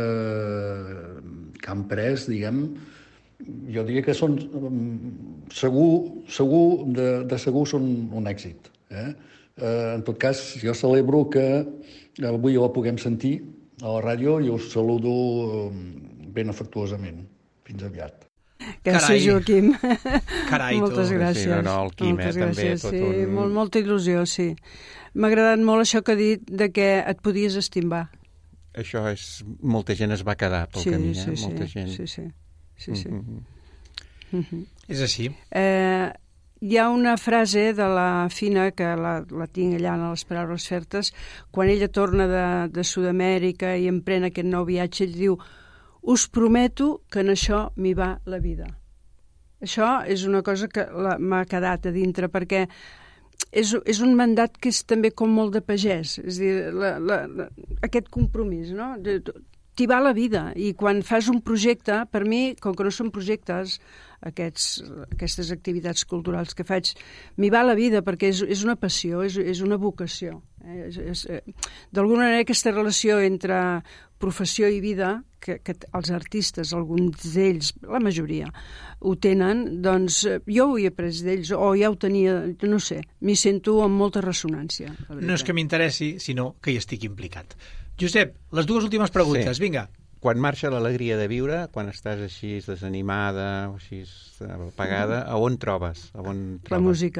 eh, que han pres, diguem, jo diria que són, segur, segur de, de segur són un èxit. Eh? Eh, en tot cas, jo celebro que avui la puguem sentir a la ràdio i us saludo ben afectuosament. Fins aviat. Gràcies, Joaquim. Carai, moltes tu. gràcies. Sí, no, no, el Quim, moltes eh, gràcies, també. Sí, Tot un... molt, molta il·lusió, sí. M'ha agradat molt això que ha dit de que et podies estimbar. Això és... Molta gent es va quedar pel sí, camí, eh? Sí, molta sí, gent. sí, sí. sí, sí. Mm-hmm. Mm-hmm. És així. Eh, hi ha una frase de la Fina, que la, la tinc allà en les paraules certes, quan ella torna de, de Sud-amèrica i emprèn aquest nou viatge, ell diu: us prometo que en això m'hi va la vida. Això és una cosa que m'ha quedat a dintre, perquè és, és un mandat que és també com molt de pagès, és a dir, la, la, la, aquest compromís, no? T'hi va la vida, i quan fas un projecte, per mi, com que no són projectes, aquests, aquestes activitats culturals que faig, m'hi va la vida, perquè és, és una passió, és, és una vocació. Eh? És, és, d'alguna manera, aquesta relació entre professió i vida, que, que els artistes, alguns d'ells, la majoria, ho tenen, doncs jo ho he après d'ells, o ja ho tenia, no sé, m'hi sento amb molta ressonància. No és que m'interessi, sinó que hi estic implicat. Josep, les dues últimes preguntes, sí. Vinga. Quan marxa l'alegria de viure, quan estàs així desanimada o així apagada, a on trobes? A on trobes? La música.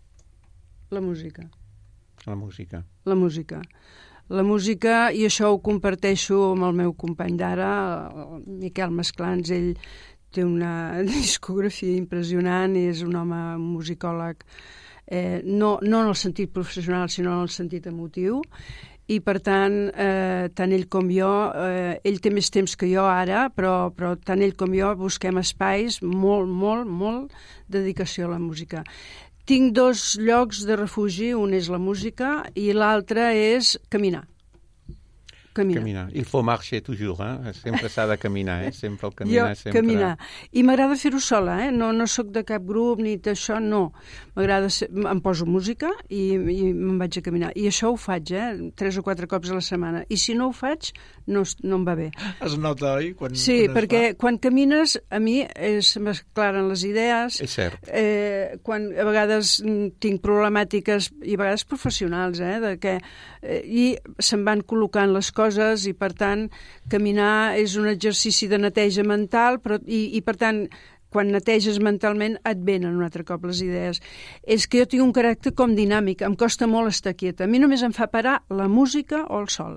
La música. La música. La música. La música, i això ho comparteixo amb el meu company d'ara, el Miquel Masclans. Ell té una discografia impressionant i és un home musicòleg, eh, no, no en el sentit professional, sinó en el sentit emotiu. I, per tant, eh, tant ell com jo, eh, ell té més temps que jo ara, però, però tant ell com jo busquem espais, molt, molt, molt dedicació a la música. Tinc dos llocs de refugi, un és la música i l'altre és caminar. Caminar. Caminar. Il faut marcher toujours, eh? Sempre s'ha de caminar, eh? Sempre el caminar. Jo, sempre... caminar. I m'agrada fer-ho sola, eh? No, no sóc de cap grup ni d'això, no. M'agrada, ser... em poso música i, i me'n vaig a caminar. I això ho faig, eh? Tres o quatre cops a la setmana. I si no ho faig, no, no em va bé. Es nota, oi? Quan, sí, quan perquè fa... quan camines, a mi es m'esclaren les idees. És cert. Eh, quan a vegades tinc problemàtiques, i a vegades professionals, eh? De que, eh, i se'n van col·locant les coses, i per tant caminar és un exercici de neteja mental, però, i, i per tant quan neteges mentalment et venen un altre cop les idees. És que jo tinc un caràcter com dinàmic, em costa molt estar quieta. A mi només em fa parar la música o el sol.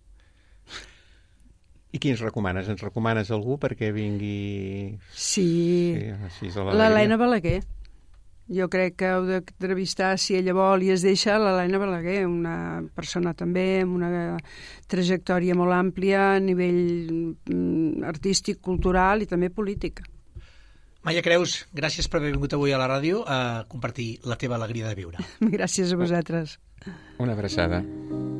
I qui ens recomanes? Ens recomanes algú perquè vingui... Sí, sí l'Helena Balaguer. Jo crec que heu d'entrevistar, si ella vol i es deixa, l'Helena Balaguer, una persona també amb una trajectòria molt àmplia a nivell artístic, cultural i també polític. Maia Creus, gràcies per haver vingut avui a la ràdio a compartir la teva alegria de viure. Gràcies a vosaltres. Una abraçada.